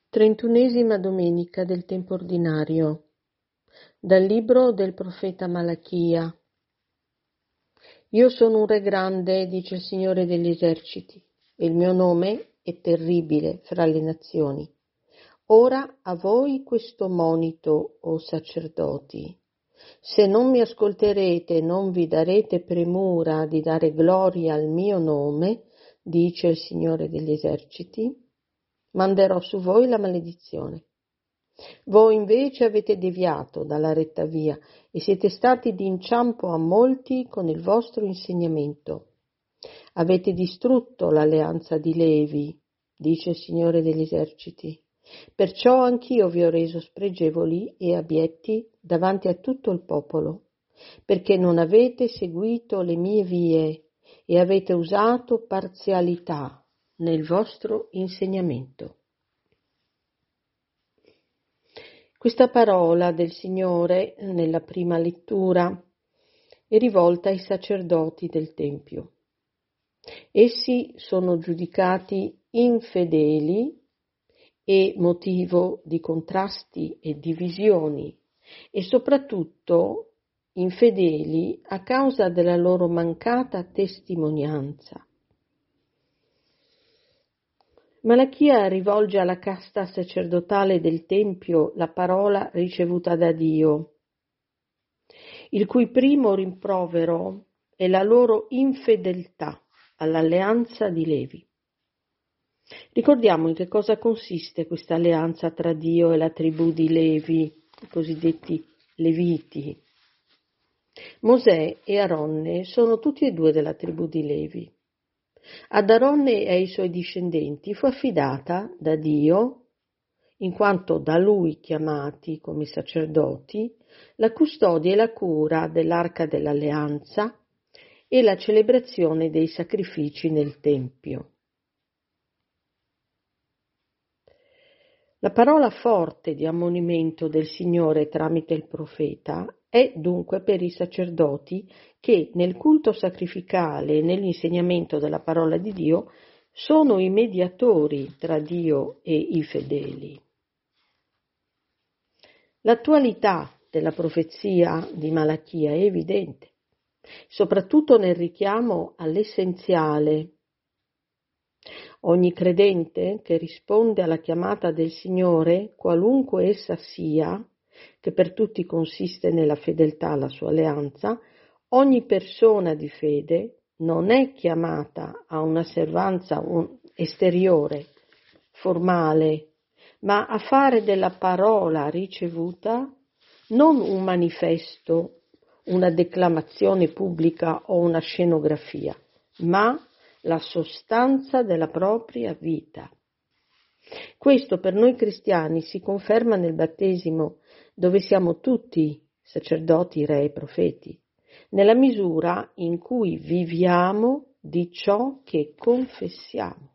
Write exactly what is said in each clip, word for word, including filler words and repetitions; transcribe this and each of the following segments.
Trentunesima domenica del tempo ordinario. Dal libro del profeta Malachia. Io sono un re grande, dice il Signore degli eserciti, e il mio nome è terribile fra le nazioni. Ora a voi questo monito, o sacerdoti. Se non mi ascolterete e non vi darete premura di dare gloria al mio nome, dice il Signore degli eserciti, manderò su voi la maledizione. Voi invece avete deviato dalla retta via e siete stati d'inciampo a molti con il vostro insegnamento. Avete distrutto l'alleanza di Levi, dice il Signore degli eserciti. Perciò anch'io vi ho reso spregevoli e abietti davanti a tutto il popolo, perché non avete seguito le mie vie e avete usato parzialità nel vostro insegnamento. Questa parola del Signore nella prima lettura è rivolta ai sacerdoti del Tempio. Essi sono giudicati infedeli e motivo di contrasti e divisioni e soprattutto infedeli a causa della loro mancata testimonianza. Malachia rivolge alla casta sacerdotale del Tempio la parola ricevuta da Dio, il cui primo rimprovero è la loro infedeltà all'alleanza di Levi. Ricordiamo in che cosa consiste questa alleanza tra Dio e la tribù di Levi, i cosiddetti Leviti. Mosè e Aronne sono tutti e due della tribù di Levi. Ad Aronne e ai suoi discendenti fu affidata da Dio, in quanto da lui chiamati come sacerdoti, la custodia e la cura dell'arca dell'alleanza e la celebrazione dei sacrifici nel Tempio. La parola forte di ammonimento del Signore tramite il profeta è dunque per i sacerdoti che nel culto sacrificale e nell'insegnamento della parola di Dio sono i mediatori tra Dio e i fedeli. L'attualità della profezia di Malachia è evidente, soprattutto nel richiamo all'essenziale. Ogni credente che risponde alla chiamata del Signore, qualunque essa sia, che per tutti consiste nella fedeltà alla sua alleanza, ogni persona di fede non è chiamata a un'osservanza esteriore, formale, ma a fare della parola ricevuta non un manifesto, una declamazione pubblica o una scenografia, ma la sostanza della propria vita. Questo per noi cristiani si conferma nel battesimo, dove siamo tutti sacerdoti, re e profeti, nella misura in cui viviamo di ciò che confessiamo.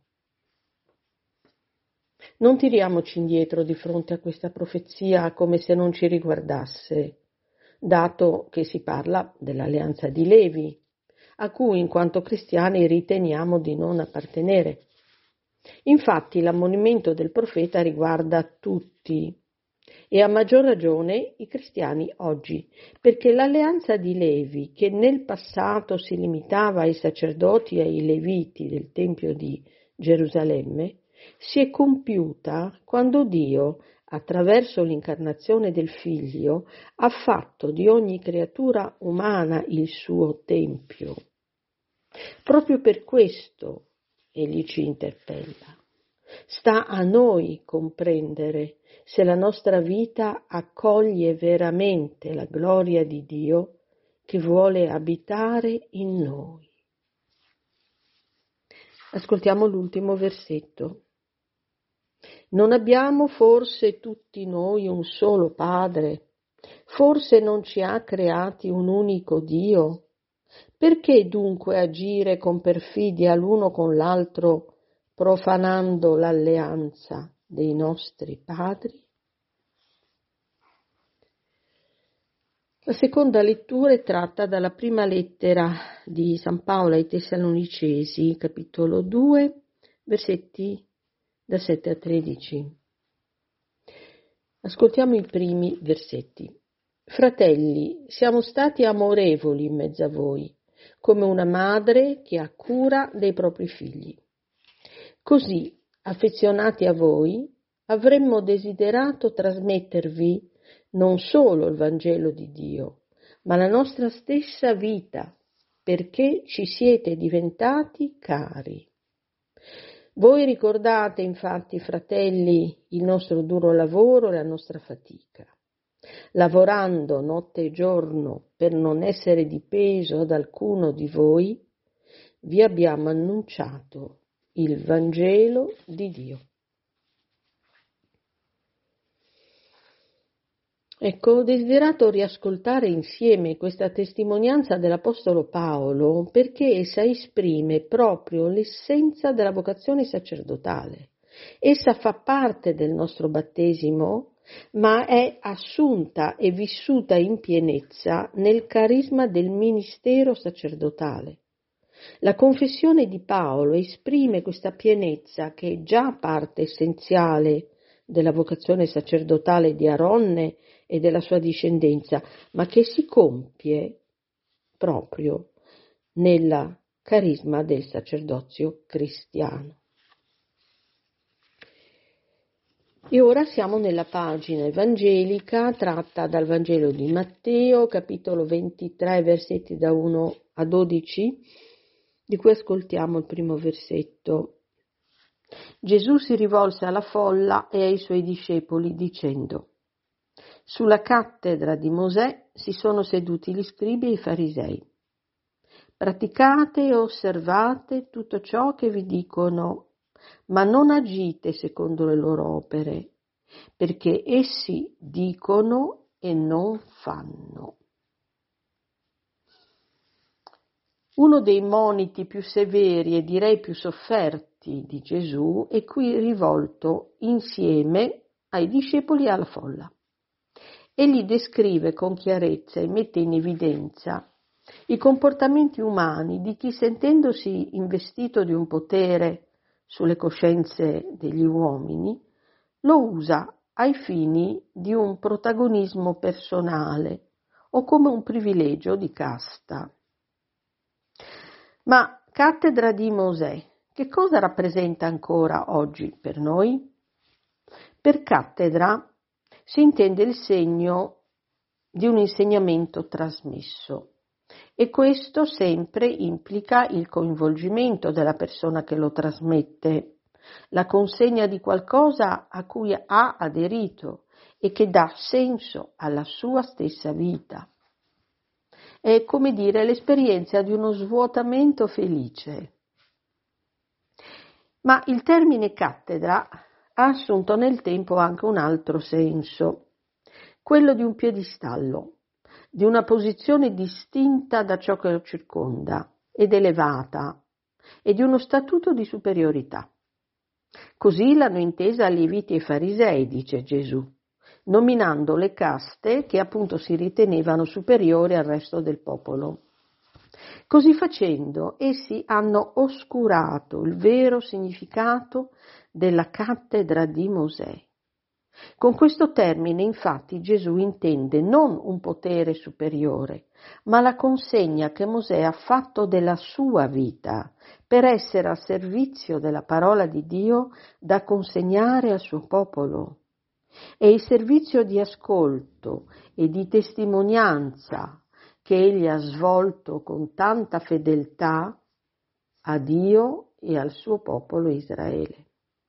Non tiriamoci indietro di fronte a questa profezia come se non ci riguardasse, dato che si parla dell'alleanza di Levi, a cui in quanto cristiani riteniamo di non appartenere. Infatti l'ammonimento del profeta riguarda tutti e a maggior ragione i cristiani oggi, perché l'alleanza di Levi, che nel passato si limitava ai sacerdoti e ai leviti del Tempio di Gerusalemme, si è compiuta quando Dio, attraverso l'incarnazione del Figlio, ha fatto di ogni creatura umana il suo Tempio. Proprio per questo Egli ci interpella. Sta a noi comprendere se la nostra vita accoglie veramente la gloria di Dio che vuole abitare in noi. Ascoltiamo l'ultimo versetto. Non abbiamo forse tutti noi un solo Padre? Forse non ci ha creati un unico Dio? Perché dunque agire con perfidia l'uno con l'altro, profanando l'alleanza dei nostri padri? La seconda lettura è tratta dalla prima lettera di San Paolo ai Tessalonicesi, capitolo due, versetti da sette a tredici. Ascoltiamo i primi versetti. Fratelli, siamo stati amorevoli in mezzo a voi, come una madre che ha cura dei propri figli. Così, affezionati a voi, avremmo desiderato trasmettervi non solo il Vangelo di Dio, ma la nostra stessa vita, perché ci siete diventati cari. Voi ricordate, infatti, fratelli, il nostro duro lavoro e la nostra fatica. Lavorando notte e giorno per non essere di peso ad alcuno di voi, vi abbiamo annunciato il Vangelo di Dio. Ecco, ho desiderato riascoltare insieme questa testimonianza dell'Apostolo Paolo perché essa esprime proprio l'essenza della vocazione sacerdotale. Essa fa parte del nostro battesimo, ma è assunta e vissuta in pienezza nel carisma del ministero sacerdotale. La confessione di Paolo esprime questa pienezza che è già parte essenziale della vocazione sacerdotale di Aronne e della sua discendenza, ma che si compie proprio nel carisma del sacerdozio cristiano. E ora siamo nella pagina evangelica tratta dal Vangelo di Matteo, capitolo ventitré, versetti da uno a dodici, di cui ascoltiamo il primo versetto. Gesù si rivolse alla folla e ai suoi discepoli dicendo: sulla cattedra di Mosè si sono seduti gli scribi e i farisei. Praticate e osservate tutto ciò che vi dicono, ma non agite secondo le loro opere, perché essi dicono e non fanno. Uno dei moniti più severi e direi più sofferti di Gesù è qui rivolto insieme ai discepoli e alla folla. Egli descrive con chiarezza e mette in evidenza i comportamenti umani di chi, sentendosi investito di un potere sulle coscienze degli uomini, lo usa ai fini di un protagonismo personale o come un privilegio di casta. Ma cattedra di Mosè, che cosa rappresenta ancora oggi per noi? Per cattedra si intende il segno di un insegnamento trasmesso e questo sempre implica il coinvolgimento della persona che lo trasmette, la consegna di qualcosa a cui ha aderito e che dà senso alla sua stessa vita. È come dire l'esperienza di uno svuotamento felice. Ma il termine cattedra ha assunto nel tempo anche un altro senso, quello di un piedistallo, di una posizione distinta da ciò che lo circonda ed elevata, e di uno statuto di superiorità. Così l'hanno intesa Leviti e Farisei, dice Gesù, nominando le caste che appunto si ritenevano superiori al resto del popolo. Così facendo, essi hanno oscurato il vero significato della cattedra di Mosè. Con questo termine, infatti, Gesù intende non un potere superiore, ma la consegna che Mosè ha fatto della sua vita per essere al servizio della parola di Dio da consegnare al suo popolo. E il servizio di ascolto e di testimonianza che egli ha svolto con tanta fedeltà a Dio e al suo popolo Israele.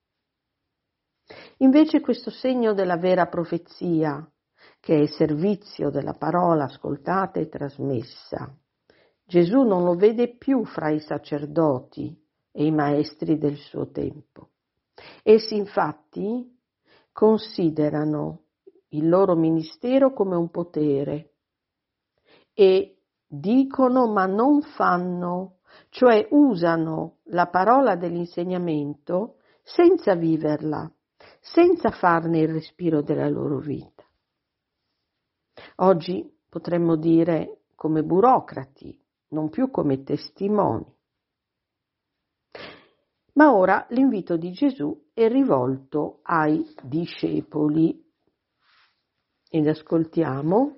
Invece questo segno della vera profezia, che è il servizio della parola ascoltata e trasmessa, Gesù non lo vede più fra i sacerdoti e i maestri del suo tempo. Essi infatti considerano il loro ministero come un potere e dicono ma non fanno, cioè usano la parola dell'insegnamento senza viverla, senza farne il respiro della loro vita. Oggi potremmo dire come burocrati, non più come testimoni. Ma ora l'invito di Gesù è rivolto ai discepoli. ed ascoltiamo.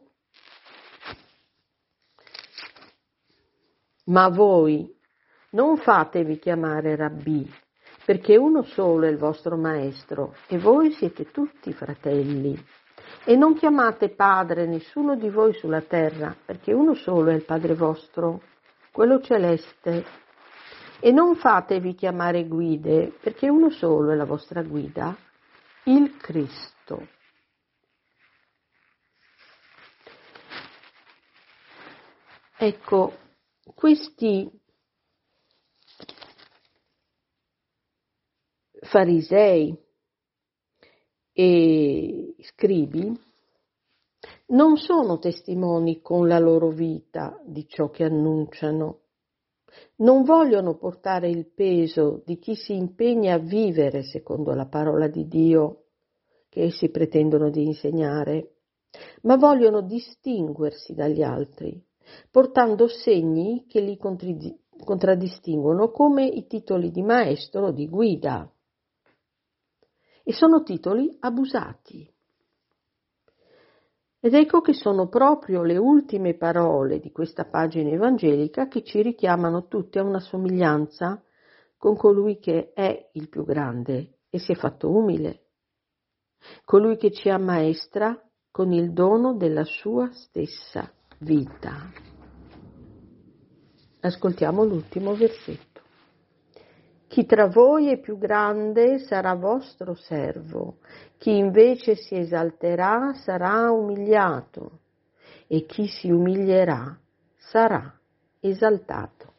Ma voi non fatevi chiamare Rabbì, perché uno solo è il vostro maestro e voi siete tutti fratelli. E non chiamate padre nessuno di voi sulla terra, perché uno solo è il Padre vostro, quello celeste. E non fatevi chiamare guide, perché uno solo è la vostra guida, il Cristo. Ecco, questi farisei e scribi non sono testimoni con la loro vita di ciò che annunciano. Non vogliono portare il peso di chi si impegna a vivere secondo la parola di Dio che essi pretendono di insegnare, ma vogliono distinguersi dagli altri, portando segni che li contraddistinguono come i titoli di maestro o di guida. E sono titoli abusati. Ed ecco che sono proprio le ultime parole di questa pagina evangelica che ci richiamano tutti a una somiglianza con colui che è il più grande e si è fatto umile, colui che ci ammaestra con il dono della sua stessa vita. Ascoltiamo l'ultimo versetto. Chi tra voi è più grande sarà vostro servo, chi invece si esalterà sarà umiliato e chi si umilierà sarà esaltato.